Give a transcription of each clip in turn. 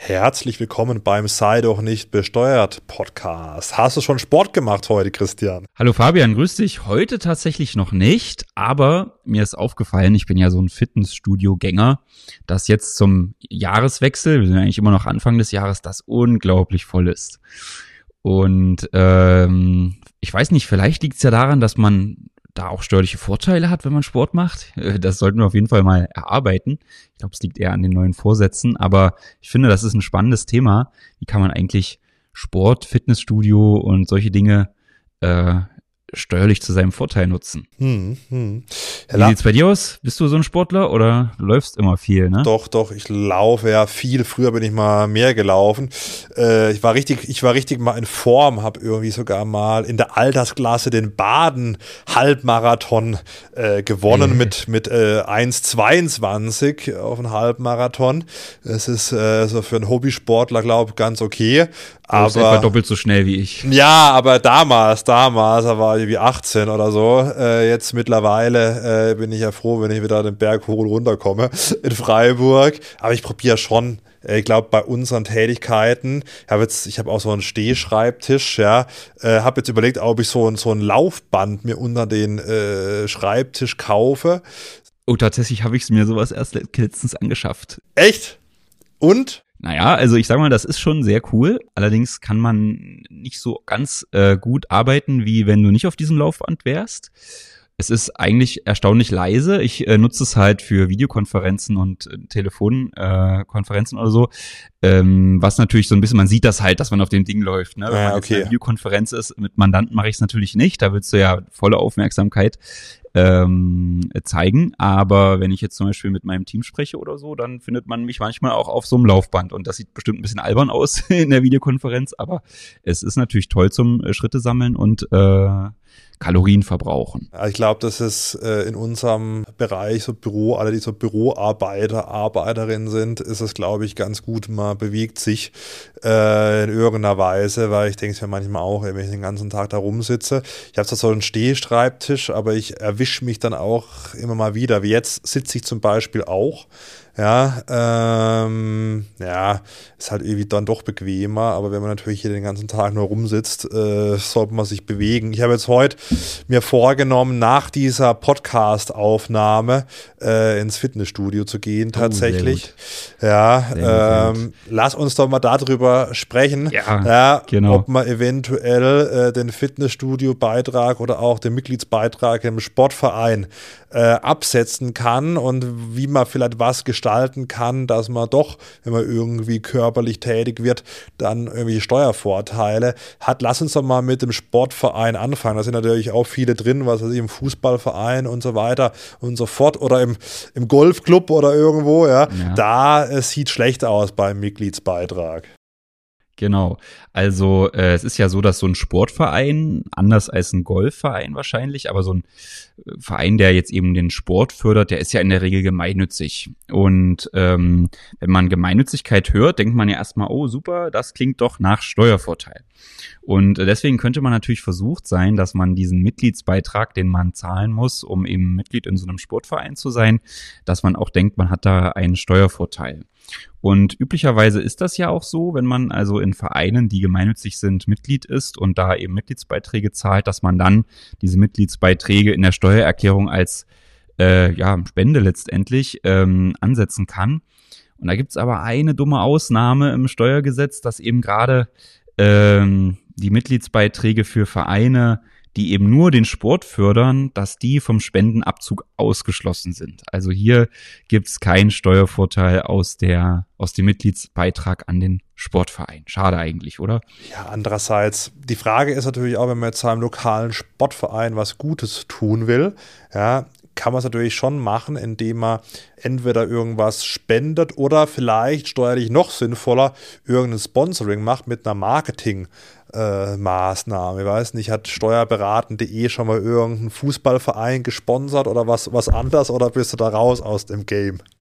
Herzlich willkommen beim Sei doch nicht besteuert Podcast. Hast du schon Sport gemacht heute, Christian? Hallo Fabian, grüß dich. Heute tatsächlich noch nicht, aber mir ist aufgefallen, ich bin ja so ein Fitnessstudio-Gänger, dass jetzt zum Jahreswechsel, wir sind ja eigentlich immer noch Anfang des Jahres, das unglaublich voll ist. Und ich weiß nicht, vielleicht liegt es ja daran, dass man da auch steuerliche Vorteile hat, wenn man Sport macht. Das sollten wir auf jeden Fall mal erarbeiten. Ich glaube, es liegt eher an den neuen Vorsätzen, aber ich finde, das ist ein spannendes Thema. Wie kann man eigentlich Sport, Fitnessstudio und solche Dinge steuerlich zu seinem Vorteil nutzen? Wie sieht's bei dir aus? Bist du so ein Sportler oder du läufst immer viel, ne? Doch, ich laufe ja viel. Früher bin ich mal mehr gelaufen. Ich war richtig mal in Form, habe irgendwie sogar mal in der Altersklasse den Baden-Halbmarathon gewonnen mit 1,22 auf einen Halbmarathon. Das ist so für einen Hobbysportler, glaube ich, ganz okay. Aber du bist etwa doppelt so schnell wie ich. Ja, aber damals, da war ich wie 18 oder so. Jetzt mittlerweile bin ich ja froh, wenn ich wieder den Berg hoch und runter komme in Freiburg. Aber ich probiere schon. Ich glaube, bei unseren Tätigkeiten, ich habe auch so einen Stehschreibtisch, ja, habe jetzt überlegt, ob ich so ein Laufband mir unter den Schreibtisch kaufe. Oh, tatsächlich habe ich mir sowas erst letztens angeschafft. Echt? Und? Naja, also ich sag mal, das ist schon sehr cool. Allerdings kann man nicht so ganz gut arbeiten, wie wenn du nicht auf diesem Laufband wärst. Es ist eigentlich erstaunlich leise. Ich nutze es halt für Videokonferenzen und Telefonkonferenzen oder so. Was natürlich so ein bisschen, man sieht das halt, dass man auf dem Ding läuft. Ne? Wenn man jetzt in einer Videokonferenz ist, mit Mandanten mache ich es natürlich nicht. Da willst du ja volle Aufmerksamkeit zeigen, aber wenn ich jetzt zum Beispiel mit meinem Team spreche oder so, dann findet man mich manchmal auch auf so einem Laufband und das sieht bestimmt ein bisschen albern aus in der Videokonferenz, aber es ist natürlich toll zum Schritte sammeln und Kalorien verbrauchen. Ich glaube, das ist in unserem Bereich so alle die so Büroarbeiter, Arbeiterinnen sind, ist es, glaube ich, ganz gut, man bewegt sich in irgendeiner Weise, weil ich denke es mir manchmal auch, wenn ich den ganzen Tag da rumsitze. Ich habe zwar so einen Stehschreibtisch, aber ich erwische mich dann auch immer mal wieder. Wie jetzt sitze ich zum Beispiel auch. Ja, ist halt irgendwie dann doch bequemer, aber wenn man natürlich hier den ganzen Tag nur rumsitzt, sollte man sich bewegen. Ich habe jetzt heute mir vorgenommen, nach dieser Podcast-Aufnahme ins Fitnessstudio zu gehen, tatsächlich. Ja, lass uns doch mal darüber sprechen, genau. Ob man eventuell den Fitnessstudio-Beitrag oder auch den Mitgliedsbeitrag im Sportverein absetzen kann und wie man vielleicht was gestalten kann, dass man doch, wenn man irgendwie körperlich tätig wird, dann irgendwie Steuervorteile hat. Lass uns doch mal mit dem Sportverein anfangen. Da sind natürlich auch viele drin, was weiß ich, im Fußballverein und so weiter und so fort oder im Golfclub oder irgendwo, ja. Da sieht schlecht aus beim Mitgliedsbeitrag. Genau, also es ist ja so, dass so ein Sportverein, anders als ein Golfverein wahrscheinlich, aber so ein Verein, der jetzt eben den Sport fördert, der ist ja in der Regel gemeinnützig. Und wenn man Gemeinnützigkeit hört, denkt man ja erstmal, oh super, das klingt doch nach Steuervorteil. Und deswegen könnte man natürlich versucht sein, dass man diesen Mitgliedsbeitrag, den man zahlen muss, um eben Mitglied in so einem Sportverein zu sein, dass man auch denkt, man hat da einen Steuervorteil. Und üblicherweise ist das ja auch so, wenn man also in Vereinen, die gemeinnützig sind, Mitglied ist und da eben Mitgliedsbeiträge zahlt, dass man dann diese Mitgliedsbeiträge in der Steuererklärung als Spende letztendlich ansetzen kann. Und da gibt's aber eine dumme Ausnahme im Steuergesetz, dass eben gerade die Mitgliedsbeiträge für Vereine, die eben nur den Sport fördern, dass die vom Spendenabzug ausgeschlossen sind. Also hier gibt's keinen Steuervorteil aus dem Mitgliedsbeitrag an den Sportverein. Schade eigentlich, oder? Ja, andererseits, die Frage ist natürlich auch, wenn man jetzt seinem lokalen Sportverein was Gutes tun will, ja, kann man es natürlich schon machen, indem man entweder irgendwas spendet oder vielleicht steuerlich noch sinnvoller irgendein Sponsoring macht mit einer Marketingmaßnahme. Ich weiß nicht, hat steuerberaten.de schon mal irgendeinen Fußballverein gesponsert oder was anders oder bist du da raus aus dem Game?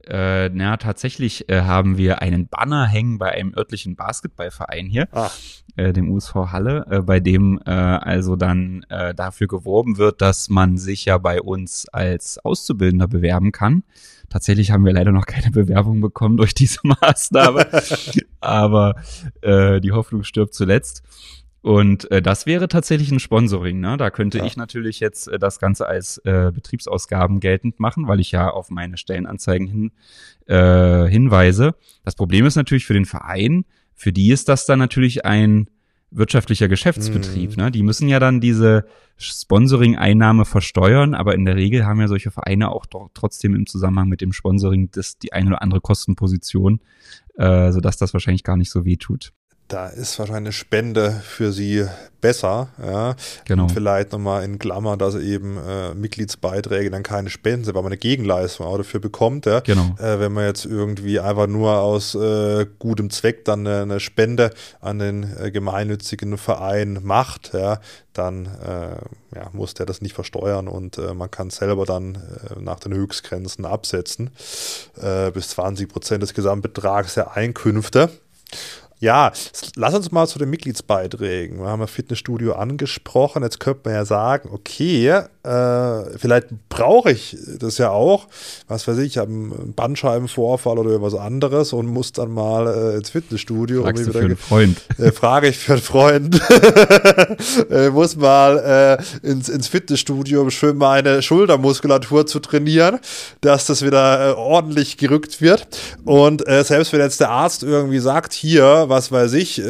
Tatsächlich haben wir einen Banner hängen bei einem örtlichen Basketballverein hier, dem USV Halle, bei dem also dann dafür geworben wird, dass man sich ja bei uns als Auszubildender bewerben kann. Tatsächlich haben wir leider noch keine Bewerbung bekommen durch diese Maßnahme, aber die Hoffnung stirbt zuletzt. Und das wäre tatsächlich ein Sponsoring, ne? Da könnte ich natürlich jetzt das Ganze als Betriebsausgaben geltend machen, weil ich ja auf meine Stellenanzeigen hinweise. Das Problem ist natürlich für den Verein, für die ist das dann natürlich ein wirtschaftlicher Geschäftsbetrieb, ne? Die müssen ja dann diese Sponsoring-Einnahme versteuern, aber in der Regel haben ja solche Vereine auch trotzdem im Zusammenhang mit dem Sponsoring die eine oder andere Kostenposition, sodass das wahrscheinlich gar nicht so weh tut. Da ist wahrscheinlich eine Spende für sie besser, ja. Genau. Und vielleicht nochmal in Klammern, dass eben Mitgliedsbeiträge dann keine Spenden sind, weil man eine Gegenleistung auch dafür bekommt, ja. Genau. Wenn man jetzt irgendwie einfach nur aus gutem Zweck dann eine Spende an den gemeinnützigen Verein macht, ja, dann muss der das nicht versteuern und man kann selber dann nach den Höchstgrenzen absetzen, bis 20% des Gesamtbetrags der Einkünfte. Ja, lass uns mal zu den Mitgliedsbeiträgen. Wir haben das Fitnessstudio angesprochen. Jetzt könnte man ja sagen, okay, vielleicht brauche ich das ja auch. Was weiß ich habe einen Bandscheibenvorfall oder was anderes und muss dann mal ins Fitnessstudio. Fragst du für einen Freund? Frage ich für einen Freund. Muss mal ins Fitnessstudio, um schön meine Schultermuskulatur zu trainieren, dass das wieder ordentlich gerückt wird. Und selbst wenn jetzt der Arzt irgendwie sagt, hier, was weiß ich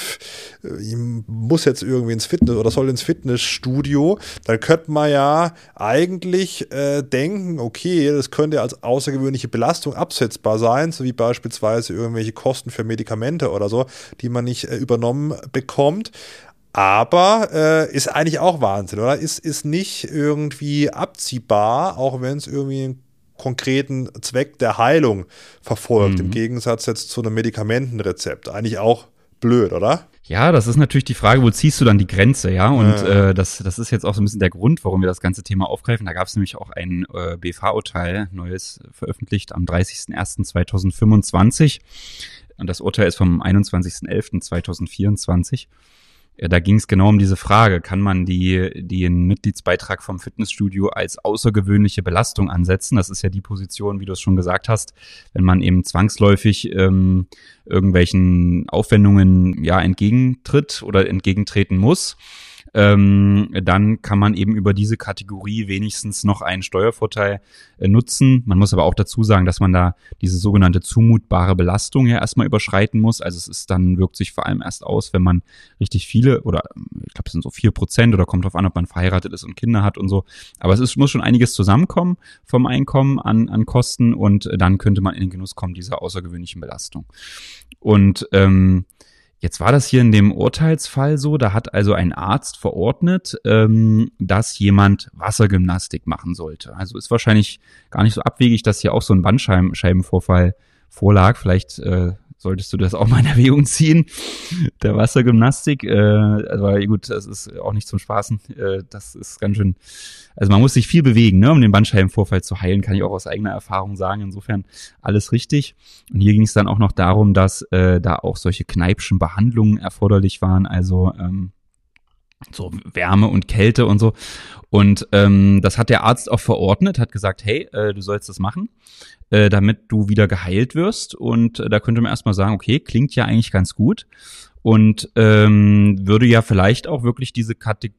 muss jetzt irgendwie ins Fitness oder soll ins Fitnessstudio, dann könnte man ja eigentlich denken, okay, das könnte als außergewöhnliche Belastung absetzbar sein, so wie beispielsweise irgendwelche Kosten für Medikamente oder so, die man nicht übernommen bekommt. Aber ist eigentlich auch Wahnsinn, oder? Ist nicht irgendwie abziehbar, auch wenn es irgendwie einen konkreten Zweck der Heilung verfolgt, im Gegensatz jetzt zu einem Medikamentenrezept. Eigentlich auch blöd, oder? Ja, das ist natürlich die Frage, wo ziehst du dann die Grenze, ja? Und das ist jetzt auch so ein bisschen der Grund, warum wir das ganze Thema aufgreifen. Da gab es nämlich auch ein BFH-Urteil, neues, veröffentlicht am 30.01.2025. Und das Urteil ist vom 21.11.2024. Da ging es genau um diese Frage, kann man den Mitgliedsbeitrag vom Fitnessstudio als außergewöhnliche Belastung ansetzen? Das ist ja die Position, wie du es schon gesagt hast, wenn man eben zwangsläufig irgendwelchen Aufwendungen entgegentritt oder entgegentreten muss. Dann kann man eben über diese Kategorie wenigstens noch einen Steuervorteil nutzen. Man muss aber auch dazu sagen, dass man da diese sogenannte zumutbare Belastung ja erstmal überschreiten muss. Also es ist dann, wirkt sich vor allem erst aus, wenn man richtig viele oder ich glaube, es sind so 4% oder kommt drauf an, ob man verheiratet ist und Kinder hat und so. Aber muss schon einiges zusammenkommen vom Einkommen an Kosten und dann könnte man in den Genuss kommen dieser außergewöhnlichen Belastung. Und jetzt war das hier in dem Urteilsfall so, da hat also ein Arzt verordnet, dass jemand Wassergymnastik machen sollte. Also ist wahrscheinlich gar nicht so abwegig, dass hier auch so ein Bandscheibenvorfall vorlag. Vielleicht solltest du das auch mal in Erwägung ziehen, der Wassergymnastik. Aber gut, das ist auch nicht zum Spaßen. Das ist ganz schön, also man muss sich viel bewegen, ne, um den Bandscheibenvorfall zu heilen, kann ich auch aus eigener Erfahrung sagen. Insofern alles richtig. Und hier ging es dann auch noch darum, dass da auch solche Kneipschen Behandlungen erforderlich waren, also so Wärme und Kälte und so. Und das hat der Arzt auch verordnet, hat gesagt, hey, du sollst das machen, damit du wieder geheilt wirst. Und da könnte man erstmal sagen, okay, klingt ja eigentlich ganz gut. Und würde ja vielleicht auch wirklich diese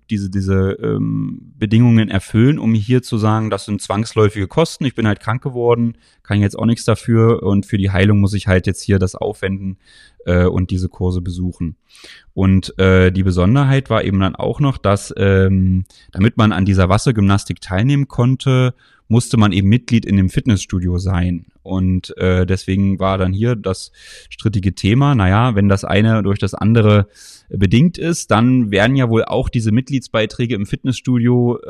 Bedingungen erfüllen, um hier zu sagen, das sind zwangsläufige Kosten, ich bin halt krank geworden, kann jetzt auch nichts dafür und für die Heilung muss ich halt jetzt hier das aufwenden und diese Kurse besuchen. Und die Besonderheit war eben dann auch noch, dass damit man an dieser Wassergymnastik teilnehmen konnte, musste man eben Mitglied in dem Fitnessstudio sein. Und deswegen war dann hier das strittige Thema, naja, wenn das eine durch das andere bedingt ist, dann werden ja wohl auch diese Mitgliedsbeiträge im Fitnessstudio,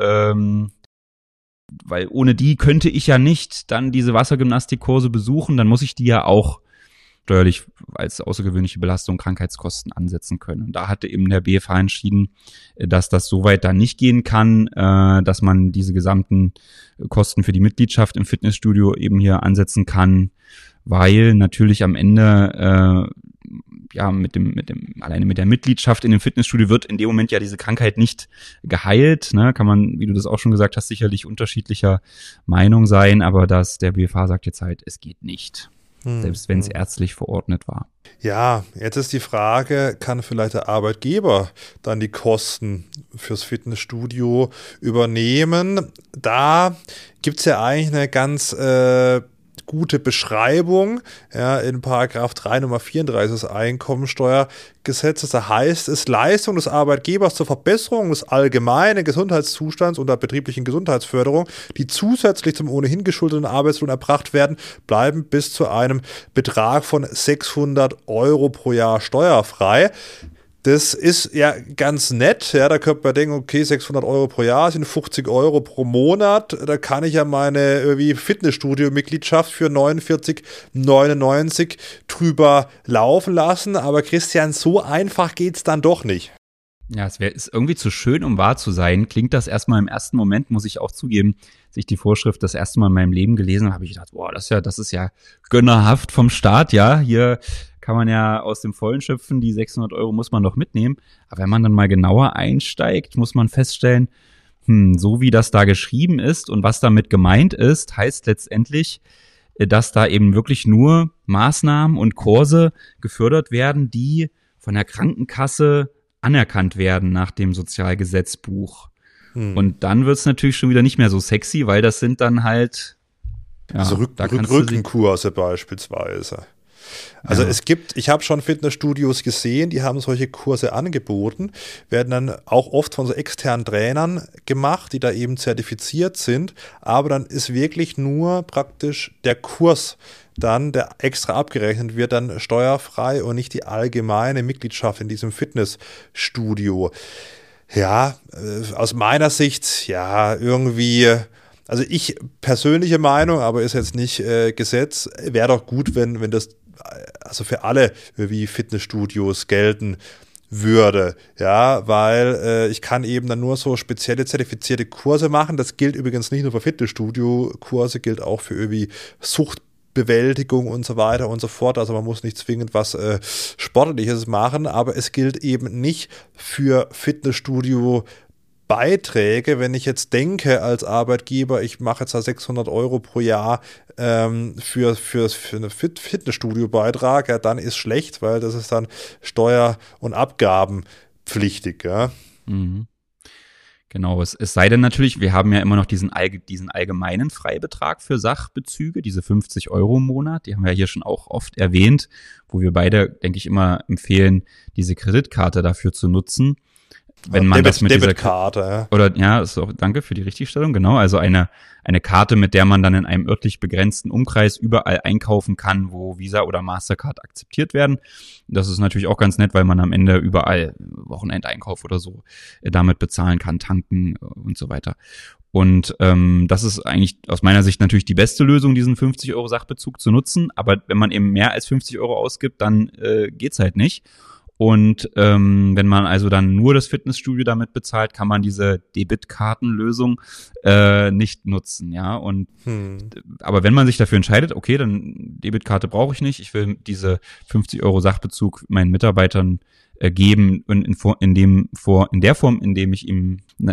weil ohne die könnte ich ja nicht dann diese Wassergymnastikkurse besuchen, dann muss ich die ja auch steuerlich als außergewöhnliche Belastung Krankheitskosten ansetzen können. Und da hatte eben der BfH entschieden, dass das so weit dann nicht gehen kann, dass man diese gesamten Kosten für die Mitgliedschaft im Fitnessstudio eben hier ansetzen kann, weil natürlich am Ende alleine mit der Mitgliedschaft in dem Fitnessstudio wird in dem Moment ja diese Krankheit nicht geheilt, ne? Kann man, wie du das auch schon gesagt hast, sicherlich unterschiedlicher Meinung sein, aber der BfH sagt jetzt halt, es geht nicht. Selbst wenn es ärztlich verordnet war. Ja, jetzt ist die Frage, kann vielleicht der Arbeitgeber dann die Kosten fürs Fitnessstudio übernehmen? Da gibt es ja eigentlich eine ganz gute Beschreibung, ja, in Paragraph 3 Nummer 34 des Einkommensteuergesetzes. Da heißt es, Leistung des Arbeitgebers zur Verbesserung des allgemeinen Gesundheitszustands und der betrieblichen Gesundheitsförderung, die zusätzlich zum ohnehin geschuldeten Arbeitslohn erbracht werden, bleiben bis zu einem Betrag von 600 Euro pro Jahr steuerfrei. Das ist ja ganz nett, ja, da könnte man denken, okay, 600 Euro pro Jahr sind 50 Euro pro Monat, da kann ich ja meine irgendwie Fitnessstudio-Mitgliedschaft für 49,99 drüber laufen lassen, aber Christian, so einfach geht's dann doch nicht. Ja, ist irgendwie zu schön, um wahr zu sein. Klingt das erstmal im ersten Moment, muss ich auch zugeben, als ich die Vorschrift das erste Mal in meinem Leben gelesen habe, habe ich gedacht, boah, das ist ja gönnerhaft vom Staat, ja, hier kann man ja aus dem Vollen schöpfen, die 600 Euro muss man doch mitnehmen. Aber wenn man dann mal genauer einsteigt, muss man feststellen, so wie das da geschrieben ist und was damit gemeint ist, heißt letztendlich, dass da eben wirklich nur Maßnahmen und Kurse gefördert werden, die von der Krankenkasse anerkannt werden nach dem Sozialgesetzbuch. Und dann wird es natürlich schon wieder nicht mehr so sexy, weil das sind dann halt also Rückenkurse beispielsweise. Also ich habe schon Fitnessstudios gesehen, die haben solche Kurse angeboten, werden dann auch oft von so externen Trainern gemacht, die da eben zertifiziert sind, aber dann ist wirklich nur praktisch der Kurs dann, der extra abgerechnet wird, dann steuerfrei und nicht die allgemeine Mitgliedschaft in diesem Fitnessstudio. Ja, aus meiner Sicht, ja, irgendwie, also ich persönliche Meinung, aber ist jetzt nicht Gesetz, wäre doch gut, wenn das also für alle wie Fitnessstudios gelten würde, ja, weil ich kann eben dann nur so spezielle zertifizierte Kurse machen. Das gilt übrigens nicht nur für Fitnessstudio-Kurse, gilt auch für irgendwie Suchtbewältigung und so weiter und so fort. Also man muss nicht zwingend was Sportliches machen, aber es gilt eben nicht für Fitnessstudio Beiträge, wenn ich jetzt denke als Arbeitgeber, ich mache jetzt da 600 Euro pro Jahr für eine Fitnessstudio-Beitrag, ja, dann ist schlecht, weil das ist dann steuer- und abgabenpflichtig. Ja. Mhm. Genau, es sei denn natürlich, wir haben ja immer noch diesen allgemeinen Freibetrag für Sachbezüge, diese 50 Euro im Monat, die haben wir ja hier schon auch oft erwähnt, wo wir beide, denke ich, immer empfehlen, diese Kreditkarte dafür zu nutzen. Wenn man das mit dieser Karte, oder ja, ist auch, danke für die Richtigstellung, genau, also eine Karte, mit der man dann in einem örtlich begrenzten Umkreis überall einkaufen kann, wo Visa oder Mastercard akzeptiert werden. Das ist natürlich auch ganz nett, weil man am Ende überall Wochenendeinkauf oder so damit bezahlen kann, tanken und so weiter. Und das ist eigentlich aus meiner Sicht natürlich die beste Lösung, diesen 50 Euro Sachbezug zu nutzen. Aber wenn man eben mehr als 50 Euro ausgibt, dann geht's halt nicht. Und wenn man also dann nur das Fitnessstudio damit bezahlt, kann man diese Debitkartenlösung nicht nutzen, ja. Und aber wenn man sich dafür entscheidet, okay, dann Debitkarte brauche ich nicht, ich will diese 50 Euro Sachbezug meinen Mitarbeitern geben und in der Form, in dem ich ihm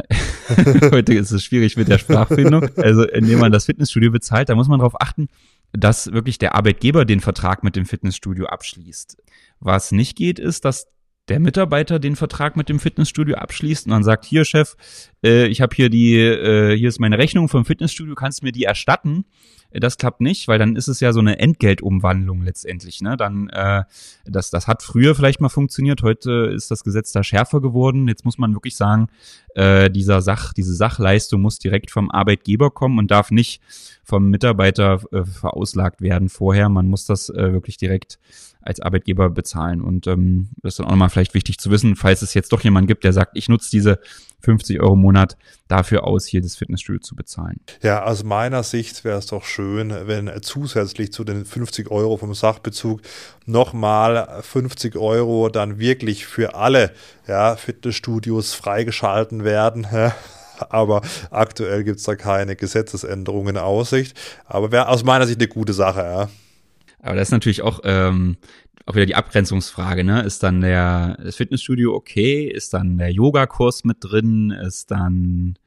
heute ist es schwierig mit der Sprachfindung, also indem man das Fitnessstudio bezahlt, da muss man darauf achten, dass wirklich der Arbeitgeber den Vertrag mit dem Fitnessstudio abschließt. Was nicht geht, ist, dass der Mitarbeiter den Vertrag mit dem Fitnessstudio abschließt und dann sagt, hier Chef, ich habe hier hier ist meine Rechnung vom Fitnessstudio, kannst du mir die erstatten? Das klappt nicht, weil dann ist es ja so eine Entgeltumwandlung letztendlich, ne? Dann, das hat früher vielleicht mal funktioniert, heute ist das Gesetz da schärfer geworden. Jetzt muss man wirklich sagen, diese Sachleistung muss direkt vom Arbeitgeber kommen und darf nicht vom Mitarbeiter verauslagt werden vorher. Man muss das wirklich direkt als Arbeitgeber bezahlen. Und das ist dann auch nochmal vielleicht wichtig zu wissen, falls es jetzt doch jemanden gibt, der sagt, ich nutze diese 50 Euro Monat dafür aus, hier das Fitnessstudio zu bezahlen. Ja, aus meiner Sicht wäre es doch schön, wenn zusätzlich zu den 50 Euro vom Sachbezug nochmal 50 Euro dann wirklich für alle Fitnessstudios freigeschalten werden. Aber aktuell gibt es da keine Gesetzesänderungen in Aussicht. Aber wäre aus meiner Sicht eine gute Sache, ja. Aber das ist natürlich auch wieder die Abgrenzungsfrage, ne? Ist dann das Fitnessstudio okay? Ist dann der Yogakurs mit drin? Ist dann,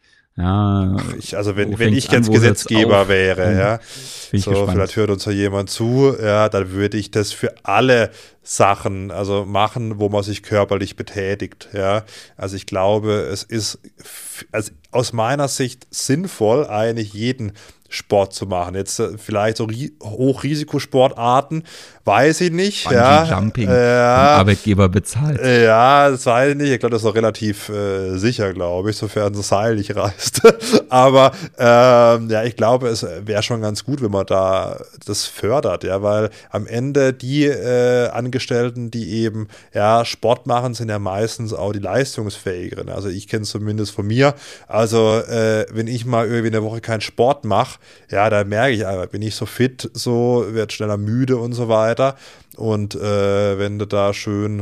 wenn ich jetzt Gesetzgeber wäre, vielleicht hört uns ja jemand zu, dann würde ich das für alle Sachen, also machen, wo man sich körperlich betätigt, Also ich glaube, es ist aus meiner Sicht sinnvoll, eigentlich jeden Sport zu machen. Jetzt vielleicht so Hochrisikosportarten, weiß ich nicht. Bungee-Jumping vom Arbeitgeber bezahlt. Ja, das weiß ich nicht. Ich glaube, das ist auch relativ sicher, glaube ich, sofern das Seil nicht reißt. Aber ich glaube, es wäre schon ganz gut, wenn man da das fördert, weil am Ende die Angestellten, die eben Sport machen, sind ja meistens auch die leistungsfähigeren. Also ich kenne es zumindest von mir. Also wenn ich mal irgendwie eine Woche keinen Sport mache, da merke ich einfach, bin ich so fit, werde schneller müde und so weiter. Und wenn du da schön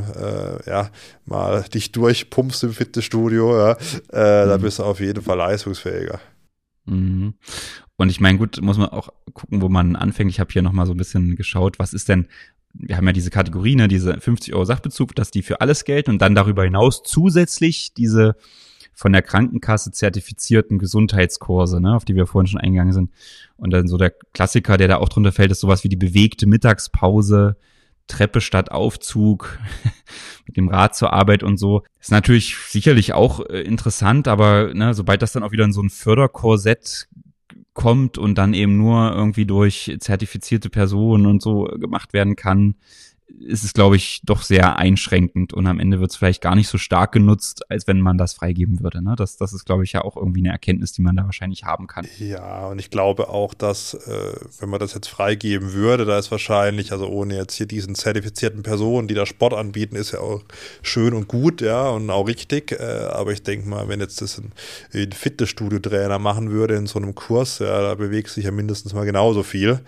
mal dich durchpumpst im Fitnessstudio, dann bist du auf jeden Fall leistungsfähiger. Mhm. Und ich meine, gut, muss man auch gucken, wo man anfängt. Ich habe hier nochmal so ein bisschen geschaut, was ist denn, wir haben ja diese Kategorie, ne, diese 50 Euro Sachbezug, dass die für alles gelten und dann darüber hinaus zusätzlich diese von der Krankenkasse zertifizierten Gesundheitskurse, ne, auf die wir vorhin schon eingegangen sind. Und dann so der Klassiker, der da auch drunter fällt, ist sowas wie die bewegte Mittagspause, Treppe statt Aufzug, mit dem Rad zur Arbeit und so. Ist natürlich sicherlich auch interessant, aber sobald das dann auch wieder in so ein Förderkorsett kommt und dann eben nur irgendwie durch zertifizierte Personen und so gemacht werden kann, ist es, glaube ich, doch sehr einschränkend und am Ende wird es vielleicht gar nicht so stark genutzt, als wenn man das freigeben würde. Ne? Das ist, glaube ich, ja auch irgendwie eine Erkenntnis, die man da wahrscheinlich haben kann. Ja, und ich glaube auch, dass, wenn man das jetzt freigeben würde, da ist wahrscheinlich, also ohne jetzt hier diesen zertifizierten Personen, die da Sport anbieten, ist ja auch schön und gut, und auch richtig. Aber ich denke mal, wenn jetzt das ein Fitnessstudio-Trainer machen würde in so einem Kurs, da bewegt sich ja mindestens mal genauso viel.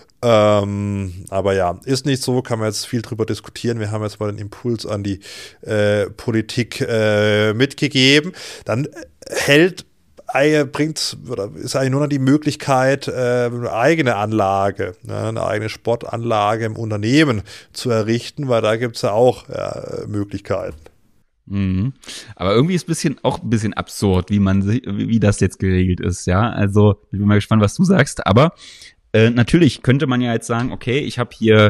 Aber ist nicht so, kann man jetzt viel drüber diskutieren. Wir haben jetzt mal den Impuls an die Politik mitgegeben. Dann ist eigentlich nur noch die Möglichkeit, eine eigene Anlage, eine eigene Sportanlage im Unternehmen zu errichten, weil da gibt es ja auch Möglichkeiten. Mhm. Aber irgendwie ist auch ein bisschen absurd, wie das jetzt geregelt ist, ja. Also ich bin mal gespannt, was du sagst, aber natürlich könnte man ja jetzt sagen, okay, ich habe hier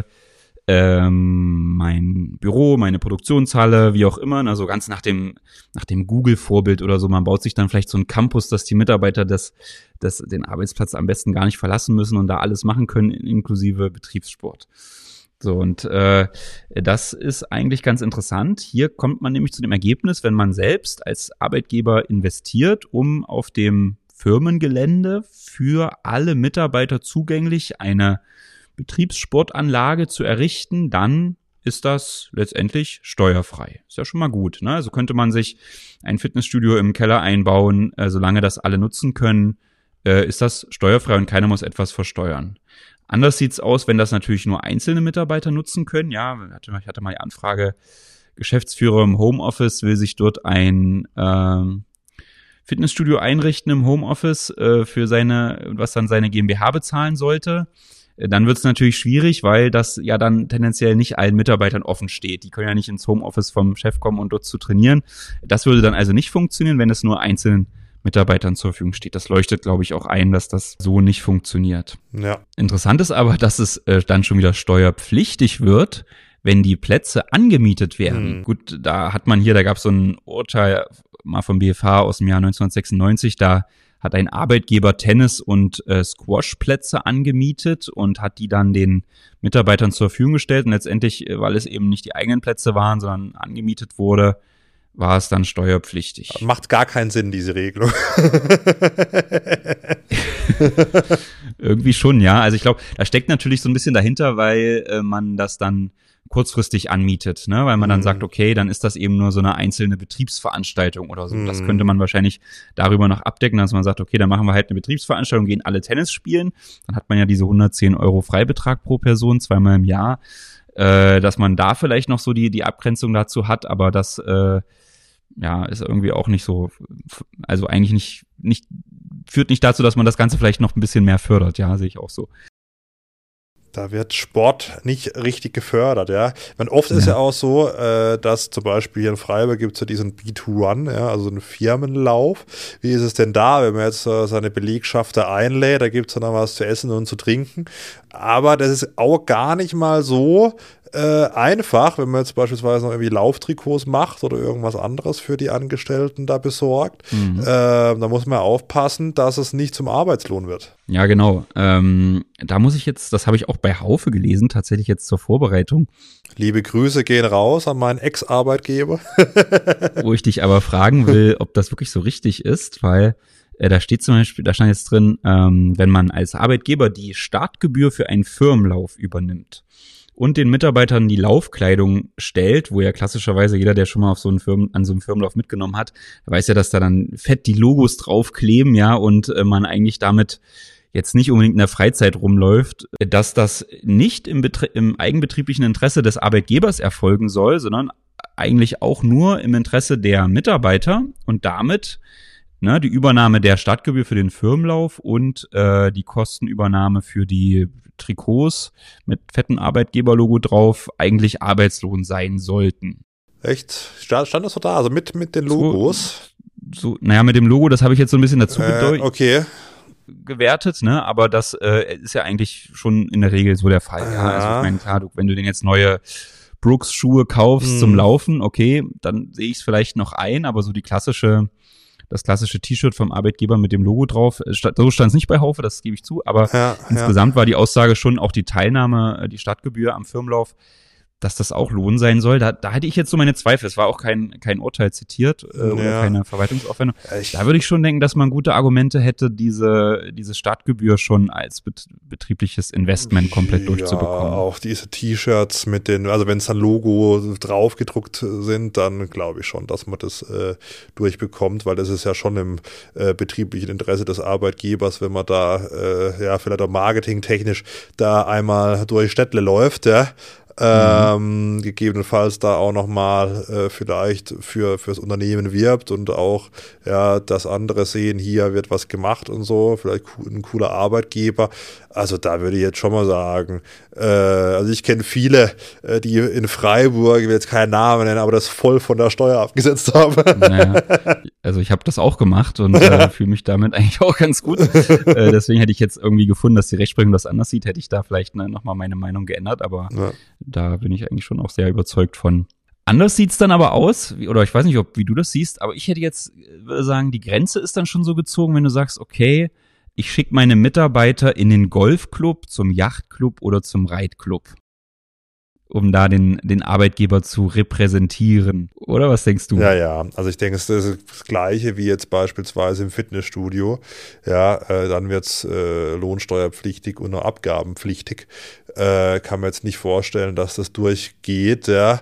mein Büro, meine Produktionshalle, wie auch immer, also ganz nach dem Google-Vorbild oder so. Man baut sich dann vielleicht so einen Campus, dass die Mitarbeiter den Arbeitsplatz am besten gar nicht verlassen müssen und da alles machen können, inklusive Betriebssport. So, und das ist eigentlich ganz interessant. Hier kommt man nämlich zu dem Ergebnis, wenn man selbst als Arbeitgeber investiert, um auf dem Firmengelände für alle Mitarbeiter zugänglich eine Betriebssportanlage zu errichten, dann ist das letztendlich steuerfrei. Ist ja schon mal gut, ne? Also könnte man sich ein Fitnessstudio im Keller einbauen, solange das alle nutzen können, ist das steuerfrei und keiner muss etwas versteuern. Anders sieht's aus, wenn das natürlich nur einzelne Mitarbeiter nutzen können. Ja, ich hatte mal die Anfrage, Geschäftsführer im Homeoffice will sich dort ein Fitnessstudio einrichten im Homeoffice was dann seine GmbH bezahlen sollte. Dann wird es natürlich schwierig, weil das ja dann tendenziell nicht allen Mitarbeitern offen steht. Die können ja nicht ins Homeoffice vom Chef kommen und dort zu trainieren. Das würde dann also nicht funktionieren, wenn es nur einzelnen Mitarbeitern zur Verfügung steht. Das leuchtet, glaube ich, auch ein, dass das so nicht funktioniert. Ja. Interessant ist aber, dass es dann schon wieder steuerpflichtig wird, wenn die Plätze angemietet werden. Gut, da gab es so ein Urteil mal vom BFH aus dem Jahr 1996, da hat ein Arbeitgeber Tennis- und Squashplätze angemietet und hat die dann den Mitarbeitern zur Verfügung gestellt und letztendlich, weil es eben nicht die eigenen Plätze waren, sondern angemietet wurde, war es dann steuerpflichtig. Macht gar keinen Sinn, diese Regelung. Irgendwie schon, ja. Also ich glaube, da steckt natürlich so ein bisschen dahinter, weil man das dann kurzfristig anmietet, ne? Weil man dann sagt, okay, dann ist das eben nur so eine einzelne Betriebsveranstaltung oder so. Das könnte man wahrscheinlich darüber noch abdecken, dass man sagt, okay, dann machen wir halt eine Betriebsveranstaltung, gehen alle Tennis spielen. Dann hat man ja diese 110 € Freibetrag pro Person, 2-mal im Jahr, dass man da vielleicht noch so die Abgrenzung dazu hat, aber das ist irgendwie auch nicht so, also eigentlich nicht führt nicht dazu, dass man das Ganze vielleicht noch ein bisschen mehr fördert, ja, sehe ich auch so. Da wird Sport nicht richtig gefördert, ja. Ich meine, oft ist ja auch so, dass zum Beispiel hier in Freiburg gibt es ja diesen B2Run, ja, also einen Firmenlauf. Wie ist es denn da, wenn man jetzt seine Belegschaft da einlädt, da gibt es dann noch was zu essen und zu trinken. Aber das ist auch gar nicht mal so einfach, wenn man jetzt beispielsweise noch irgendwie Lauftrikots macht oder irgendwas anderes für die Angestellten da besorgt. Da muss man aufpassen, dass es nicht zum Arbeitslohn wird. Ja, genau. Da muss ich jetzt, das habe ich auch bei Haufe gelesen, tatsächlich jetzt zur Vorbereitung. Liebe Grüße gehen raus an meinen Ex-Arbeitgeber. Wo ich dich aber fragen will, ob das wirklich so richtig ist, weil da steht zum Beispiel, da stand jetzt drin, wenn man als Arbeitgeber die Startgebühr für einen Firmenlauf übernimmt und den Mitarbeitern die Laufkleidung stellt, wo ja klassischerweise jeder, der schon mal an so einem Firmenlauf mitgenommen hat, weiß ja, dass da dann fett die Logos draufkleben, ja, und man eigentlich damit jetzt nicht unbedingt in der Freizeit rumläuft, dass das nicht im eigenbetrieblichen Interesse des Arbeitgebers erfolgen soll, sondern eigentlich auch nur im Interesse der Mitarbeiter und damit die Übernahme der Startgebühr für den Firmenlauf und die Kostenübernahme für die Trikots mit fetten Arbeitgeberlogo drauf eigentlich Arbeitslohn sein sollten. Echt? Stand das so da? Also mit den Logos? Mit dem Logo, das habe ich jetzt so ein bisschen dazu gewertet, ne? Aber das ist ja eigentlich schon in der Regel so der Fall. Ja, also ich meine, klar, wenn du denn jetzt neue Brooks-Schuhe kaufst zum Laufen, okay, dann sehe ich es vielleicht noch ein, aber so das klassische T-Shirt vom Arbeitgeber mit dem Logo drauf. So stand es nicht bei Haufe, das gebe ich zu, aber insgesamt war die Aussage schon auch die Teilnahme, die Startgebühr am Firmenlauf, dass das auch Lohn sein soll. Da hatte ich jetzt so meine Zweifel. Es war auch kein Urteil zitiert oder keine Verwaltungsaufwendung. Da würde ich schon denken, dass man gute Argumente hätte, diese Startgebühr schon als betriebliches Investment komplett durchzubekommen. Auch diese T-Shirts also wenn es dann Logo drauf gedruckt sind, dann glaube ich schon, dass man das durchbekommt, weil das ist ja schon im betrieblichen Interesse des Arbeitgebers, wenn man da vielleicht auch marketingtechnisch da einmal durch Städtle läuft, ja. Gegebenenfalls da auch nochmal vielleicht fürs Unternehmen wirbt und auch dass andere sehen, hier wird was gemacht und so, vielleicht ein cooler Arbeitgeber. Also da würde ich jetzt schon mal sagen, also ich kenne viele, die in Freiburg, ich will jetzt keinen Namen nennen, aber das voll von der Steuer abgesetzt haben. Naja, also ich habe das auch gemacht und fühle mich damit eigentlich auch ganz gut. Deswegen hätte ich jetzt irgendwie gefunden, dass die Rechtsprechung das anders sieht, hätte ich da vielleicht nochmal meine Meinung geändert, aber da bin ich eigentlich schon auch sehr überzeugt von. Anders sieht's dann aber aus, oder ich weiß nicht, wie du das siehst, aber ich würde sagen, die Grenze ist dann schon so gezogen, wenn du sagst, okay, ich schicke meine Mitarbeiter in den Golfclub, zum Yachtclub oder zum Reitclub, um da den Arbeitgeber zu repräsentieren. Oder was denkst du? Ja, also ich denke, es ist das Gleiche wie jetzt beispielsweise im Fitnessstudio. Ja, dann wird's lohnsteuerpflichtig und nur abgabenpflichtig. Kann man jetzt nicht vorstellen, dass das durchgeht. Ja.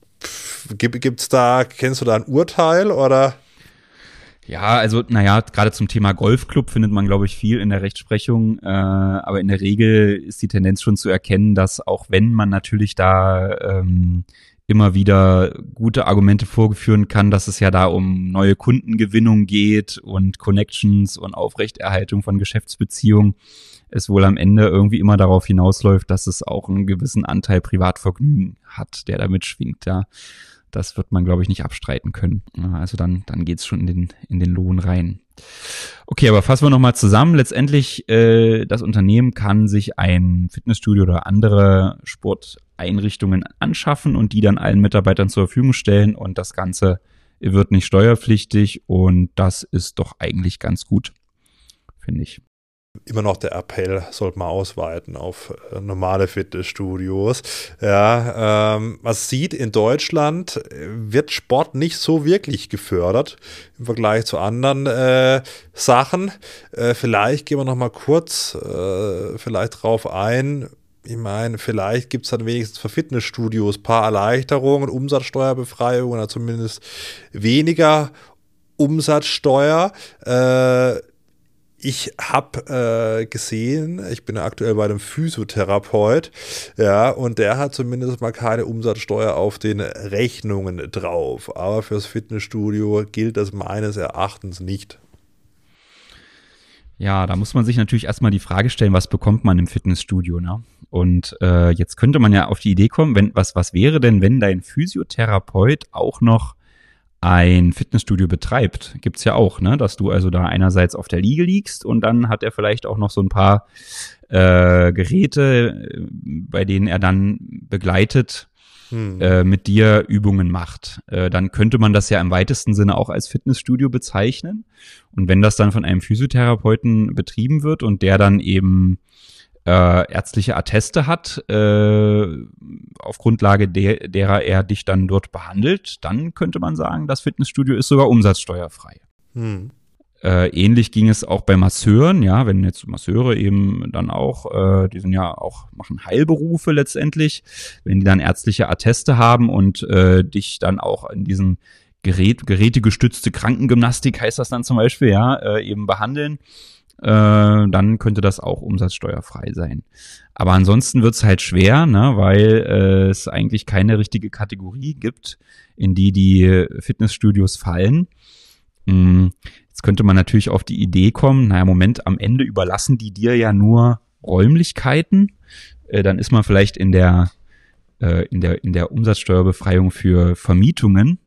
Kennst du da ein Urteil oder? Ja, also gerade zum Thema Golfclub findet man, glaube ich, viel in der Rechtsprechung, aber in der Regel ist die Tendenz schon zu erkennen, dass auch wenn man natürlich da immer wieder gute Argumente vorführen kann, dass es ja da um neue Kundengewinnung geht und Connections und Aufrechterhaltung von Geschäftsbeziehungen, es wohl am Ende irgendwie immer darauf hinausläuft, dass es auch einen gewissen Anteil Privatvergnügen hat, der da mitschwingt, ja. Das wird man, glaube ich, nicht abstreiten können. Also dann geht's schon in den Lohn rein. Okay, aber fassen wir nochmal zusammen. Letztendlich, das Unternehmen kann sich ein Fitnessstudio oder andere Sporteinrichtungen anschaffen und die dann allen Mitarbeitern zur Verfügung stellen. Und das Ganze wird nicht steuerpflichtig. Und das ist doch eigentlich ganz gut, finde ich. Immer noch der Appell, sollte man ausweiten auf normale Fitnessstudios. Ja, man sieht, in Deutschland wird Sport nicht so wirklich gefördert im Vergleich zu anderen Sachen. Vielleicht gehen wir noch mal kurz vielleicht drauf ein. ich meine, vielleicht gibt es dann wenigstens für Fitnessstudios ein paar Erleichterungen, Umsatzsteuerbefreiung oder zumindest weniger Umsatzsteuer. Ich habe gesehen, ich bin aktuell bei einem Physiotherapeut, ja, und der hat zumindest mal keine Umsatzsteuer auf den Rechnungen drauf. Aber fürs Fitnessstudio gilt das meines Erachtens nicht. Ja, da muss man sich natürlich erstmal die Frage stellen, was bekommt man im Fitnessstudio, ne? Und jetzt könnte man ja auf die Idee kommen, was wäre denn, wenn dein Physiotherapeut auch noch ein Fitnessstudio betreibt? Gibt's ja auch, ne? Dass du also da einerseits auf der Liege liegst und dann hat er vielleicht auch noch so ein paar Geräte, bei denen er dann begleitet mit dir Übungen macht. Dann könnte man das ja im weitesten Sinne auch als Fitnessstudio bezeichnen. Und wenn das dann von einem Physiotherapeuten betrieben wird und der dann eben ärztliche Atteste hat, auf Grundlage derer er dich dann dort behandelt, dann könnte man sagen, das Fitnessstudio ist sogar umsatzsteuerfrei. Ähnlich ging es auch bei Masseuren, ja, wenn jetzt Masseure eben dann auch, die sind ja auch, machen Heilberufe letztendlich, wenn die dann ärztliche Atteste haben und dich dann auch in diesen gerätegestützte Krankengymnastik heißt das dann zum Beispiel, ja, eben behandeln, dann könnte das auch umsatzsteuerfrei sein. Aber ansonsten wird's halt schwer, ne, weil es eigentlich keine richtige Kategorie gibt, in die Fitnessstudios fallen. Jetzt könnte man natürlich auf die Idee kommen, naja, Moment, am Ende überlassen die dir ja nur Räumlichkeiten. Dann ist man vielleicht in der Umsatzsteuerbefreiung für Vermietungen.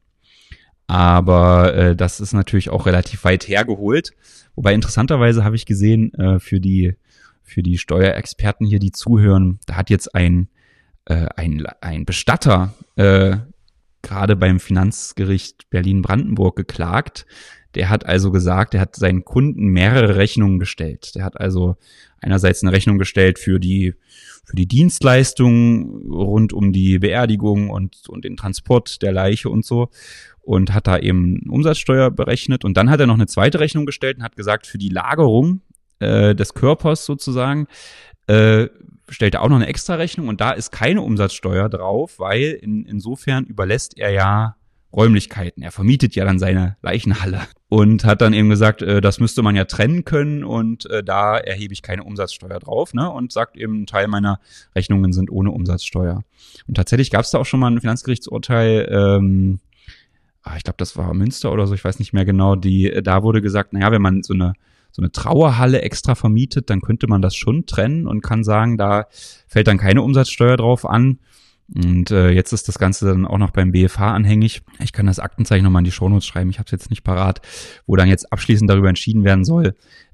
Aber das ist natürlich auch relativ weit hergeholt. Wobei interessanterweise habe ich gesehen, für die Steuerexperten hier, die zuhören, da hat jetzt ein Bestatter gerade beim Finanzgericht Berlin-Brandenburg geklagt. Der hat also gesagt, er hat seinen Kunden mehrere Rechnungen gestellt. Der hat also einerseits eine Rechnung gestellt für die Dienstleistungen rund um die Beerdigung und den Transport der Leiche und so und hat da eben Umsatzsteuer berechnet. Und dann hat er noch eine zweite Rechnung gestellt und hat gesagt, für die Lagerung des Körpers sozusagen stellt er auch noch eine extra Rechnung und da ist keine Umsatzsteuer drauf, weil insofern überlässt er ja Räumlichkeiten. Er vermietet ja dann seine Leichenhalle und hat dann eben gesagt, das müsste man ja trennen können und da erhebe ich keine Umsatzsteuer drauf, ne? Und sagt eben, ein Teil meiner Rechnungen sind ohne Umsatzsteuer. Und tatsächlich gab es da auch schon mal ein Finanzgerichtsurteil, ich glaube, das war Münster oder so, ich weiß nicht mehr genau, da wurde gesagt, naja, wenn man so eine Trauerhalle extra vermietet, dann könnte man das schon trennen und kann sagen, da fällt dann keine Umsatzsteuer drauf an. Und jetzt ist das Ganze dann auch noch beim BFH anhängig. Ich kann das Aktenzeichen nochmal in die Shownotes schreiben, ich habe es jetzt nicht parat, wo dann jetzt abschließend darüber entschieden werden soll,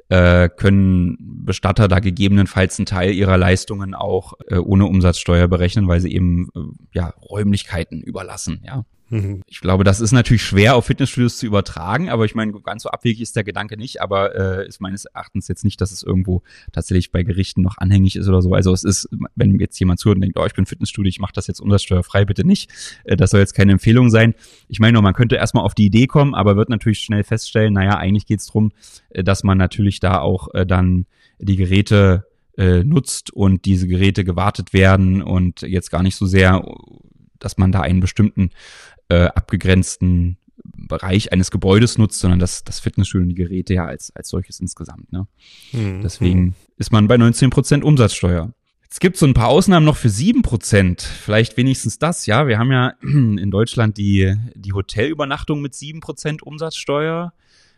können Bestatter da gegebenenfalls einen Teil ihrer Leistungen auch ohne Umsatzsteuer berechnen, weil sie eben Räumlichkeiten überlassen, ja. Ich glaube, das ist natürlich schwer auf Fitnessstudios zu übertragen, aber ich meine, ganz so abwegig ist der Gedanke nicht, aber ist meines Erachtens jetzt nicht, dass es irgendwo tatsächlich bei Gerichten noch anhängig ist oder so. Also es ist, wenn jetzt jemand zuhört und denkt, ich bin Fitnessstudio, ich mache das jetzt umsatzsteuerfrei, bitte nicht. Das soll jetzt keine Empfehlung sein. Ich meine nur, man könnte erstmal auf die Idee kommen, aber wird natürlich schnell feststellen, naja, eigentlich geht es darum, dass man natürlich da auch dann die Geräte nutzt und diese Geräte gewartet werden und jetzt gar nicht so sehr, dass man da einen bestimmten abgegrenzten Bereich eines Gebäudes nutzt, sondern das Fitnessstudio und die Geräte ja als solches insgesamt. Ne? Deswegen ist man bei 19% Umsatzsteuer. Jetzt gibt es so ein paar Ausnahmen noch für 7%. Vielleicht wenigstens das, ja. Wir haben ja in Deutschland die Hotelübernachtung mit 7% Umsatzsteuer.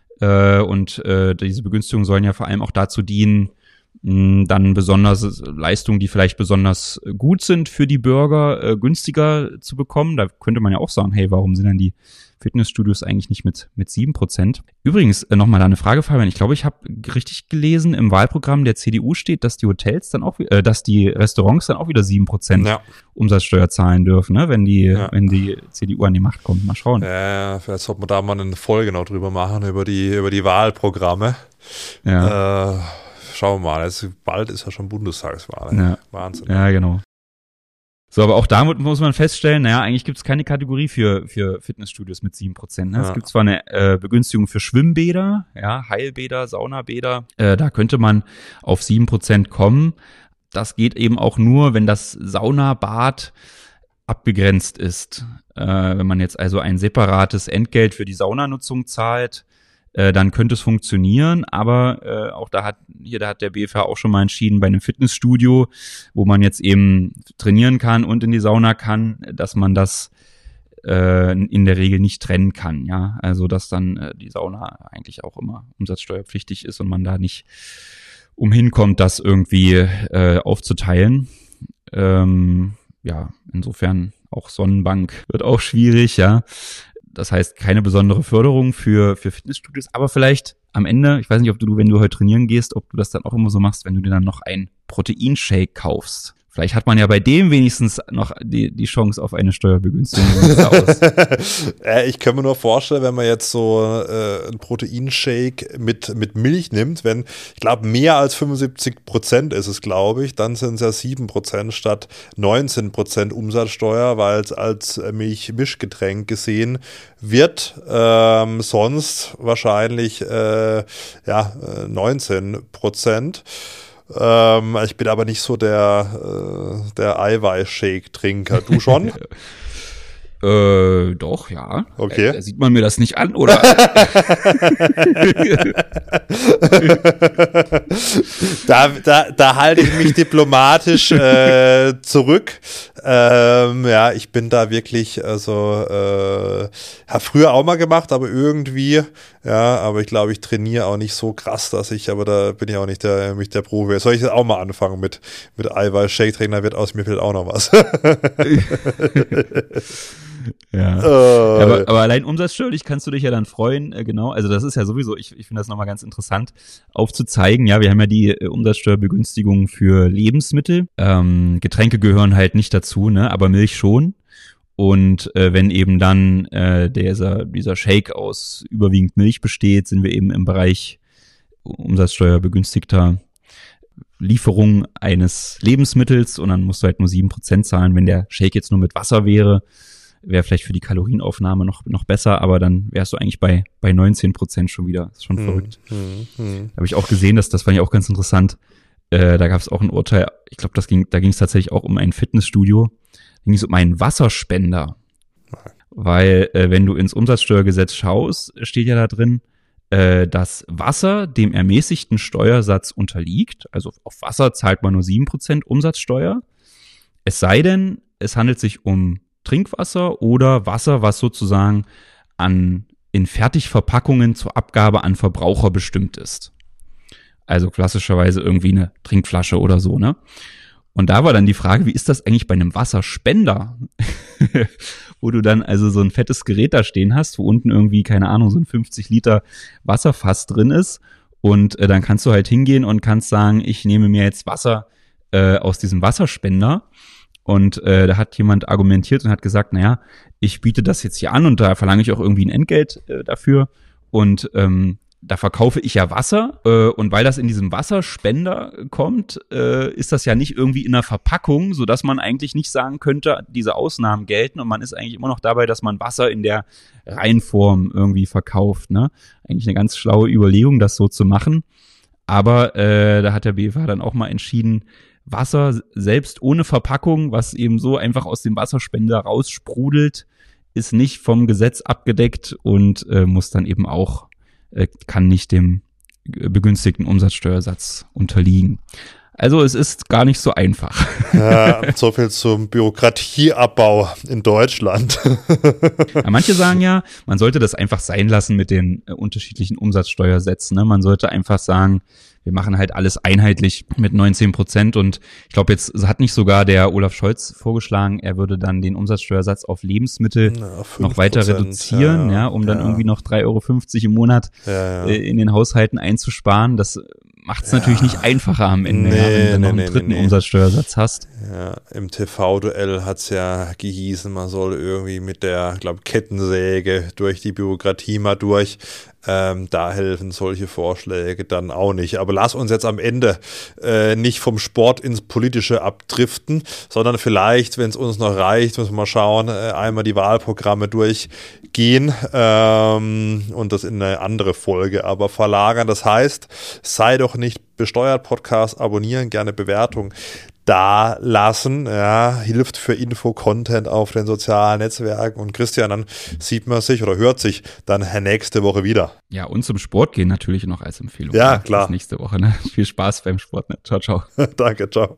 Und diese Begünstigungen sollen ja vor allem auch dazu dienen, dann besonders Leistungen, die vielleicht besonders gut sind für die Bürger, günstiger zu bekommen. Da könnte man ja auch sagen, hey, warum sind denn die Fitnessstudios eigentlich nicht mit 7%? Übrigens, nochmal da eine Frage, Fabian. Ich glaube, ich habe richtig gelesen, im Wahlprogramm der CDU steht, dass die Hotels dann auch, dass die Restaurants dann auch wieder 7% Umsatzsteuer zahlen dürfen, ne? Wenn die CDU an die Macht kommt. Mal schauen. Ja, vielleicht sollte man da mal eine Folge noch drüber machen, über die Wahlprogramme. Ja. Schauen wir mal, bald ist ja schon Bundestagswahl. Ja. Wahnsinn. Ja, genau. So, aber auch damit muss man feststellen, naja, eigentlich gibt es keine Kategorie für Fitnessstudios mit 7%. Ne? Es gibt zwar eine Begünstigung für Schwimmbäder, ja, Heilbäder, Saunabäder, da könnte man auf 7% kommen, das geht eben auch nur, wenn das Saunabad abgegrenzt ist. Wenn man jetzt also ein separates Entgelt für die Saunanutzung zahlt, dann könnte es funktionieren, aber auch da hat der BFH auch schon mal entschieden, bei einem Fitnessstudio, wo man jetzt eben trainieren kann und in die Sauna kann, dass man das in der Regel nicht trennen kann, ja, also dass dann die Sauna eigentlich auch immer umsatzsteuerpflichtig ist und man da nicht umhin kommt, das irgendwie aufzuteilen. Ja, insofern auch Sonnenbank wird auch schwierig, ja. Das heißt, keine besondere Förderung für Fitnessstudios, aber vielleicht am Ende, ich weiß nicht, ob du, wenn du heute trainieren gehst, ob du das dann auch immer so machst, wenn du dir dann noch einen Proteinshake kaufst. Vielleicht hat man ja bei dem wenigstens noch die Chance auf eine Steuerbegünstigung. Ich kann mir nur vorstellen, wenn man jetzt so einen Proteinshake mit Milch nimmt, wenn, ich glaube, mehr als 75% ist es, glaube ich, dann sind es ja 7% statt 19% Umsatzsteuer, weil es als Milchmischgetränk gesehen wird. Sonst wahrscheinlich 19%. Ich bin aber nicht so der Eiweiß-Shake-Trinker. Du schon? Doch, ja. Okay. Sieht man mir das nicht an, oder? Da halte ich mich diplomatisch zurück. Ich bin da wirklich, habe früher auch mal gemacht, aber irgendwie, aber ich glaube, ich trainiere auch nicht so krass, aber da bin ich auch nicht der Profi. Soll ich jetzt auch mal anfangen mit Eiweiß-Shake-Trinken, dann wird aus mir vielleicht auch noch was. Ja. Aber allein umsatzsteuerlich kannst du dich ja dann freuen, genau. Also das ist ja sowieso, ich finde das nochmal ganz interessant aufzuzeigen. Ja, wir haben ja die Umsatzsteuerbegünstigung für Lebensmittel. Getränke gehören halt nicht dazu, ne, aber Milch schon. Und wenn eben dann dieser Shake aus überwiegend Milch besteht, sind wir eben im Bereich umsatzsteuerbegünstigter Lieferung eines Lebensmittels und dann musst du halt nur 7% zahlen. Wenn der Shake jetzt nur mit Wasser wäre vielleicht für die Kalorienaufnahme noch besser, aber dann wärst du eigentlich bei 19% schon wieder. Das ist schon verrückt. Da habe ich auch gesehen, das fand ich auch ganz interessant. Da gab es auch ein Urteil, ich glaube, da ging es tatsächlich auch um ein Fitnessstudio. Da ging es um einen Wasserspender. Weil wenn du ins Umsatzsteuergesetz schaust, steht ja da drin, dass Wasser dem ermäßigten Steuersatz unterliegt. Also auf Wasser zahlt man nur 7% Umsatzsteuer. Es sei denn, es handelt sich um Trinkwasser oder Wasser, was sozusagen in Fertigverpackungen zur Abgabe an Verbraucher bestimmt ist. Also klassischerweise irgendwie eine Trinkflasche oder so, ne? Und da war dann die Frage, wie ist das eigentlich bei einem Wasserspender? Wo du dann also so ein fettes Gerät da stehen hast, wo unten irgendwie, keine Ahnung, so ein 50 Liter Wasserfass drin ist. Und dann kannst du halt hingehen und kannst sagen, ich nehme mir jetzt Wasser aus diesem Wasserspender. Und da hat jemand argumentiert und hat gesagt, naja, ich biete das jetzt hier an und da verlange ich auch irgendwie ein Entgelt dafür. Und da verkaufe ich ja Wasser und weil das in diesem Wasserspender kommt, ist das ja nicht irgendwie in einer Verpackung, sodass man eigentlich nicht sagen könnte, diese Ausnahmen gelten und man ist eigentlich immer noch dabei, dass man Wasser in der Reinform irgendwie verkauft, ne? Eigentlich eine ganz schlaue Überlegung, das so zu machen. Aber da hat der BFH dann auch mal entschieden, Wasser selbst ohne Verpackung, was eben so einfach aus dem Wasserspender raussprudelt, ist nicht vom Gesetz abgedeckt und muss dann eben auch kann nicht dem begünstigten Umsatzsteuersatz unterliegen. Also es ist gar nicht so einfach. Ja, so viel zum Bürokratieabbau in Deutschland. Ja, manche sagen ja, man sollte das einfach sein lassen mit den unterschiedlichen Umsatzsteuersätzen. Ne? Man sollte einfach sagen, wir machen halt alles einheitlich mit 19% und ich glaube, jetzt hat nicht sogar der Olaf Scholz vorgeschlagen, er würde dann den Umsatzsteuersatz auf Lebensmittel noch weiter reduzieren, um dann irgendwie noch 3,50 € im Monat in den Haushalten einzusparen. Das macht es natürlich nicht einfacher am Ende, wenn du dann noch einen dritten Umsatzsteuersatz hast. Ja, im TV-Duell hat es ja gehießen, man soll irgendwie mit der, glaube Kettensäge durch die Bürokratie mal durch. Da helfen solche Vorschläge dann auch nicht. Aber lass uns jetzt am Ende nicht vom Sport ins Politische abdriften, sondern vielleicht, wenn es uns noch reicht, müssen wir mal schauen, einmal die Wahlprogramme durchgehen und das in eine andere Folge aber verlagern. Das heißt, sei doch nicht Besteuert Podcast abonnieren, gerne Bewertung da lassen, ja, hilft für Info-Content auf den sozialen Netzwerken. Und Christian, dann sieht man sich oder hört sich dann nächste Woche wieder. Ja, und zum Sport gehen natürlich noch als Empfehlung. Ja, klar. Bis nächste Woche, ne? Viel Spaß beim Sport, ne? Ciao, ciao. Danke, ciao.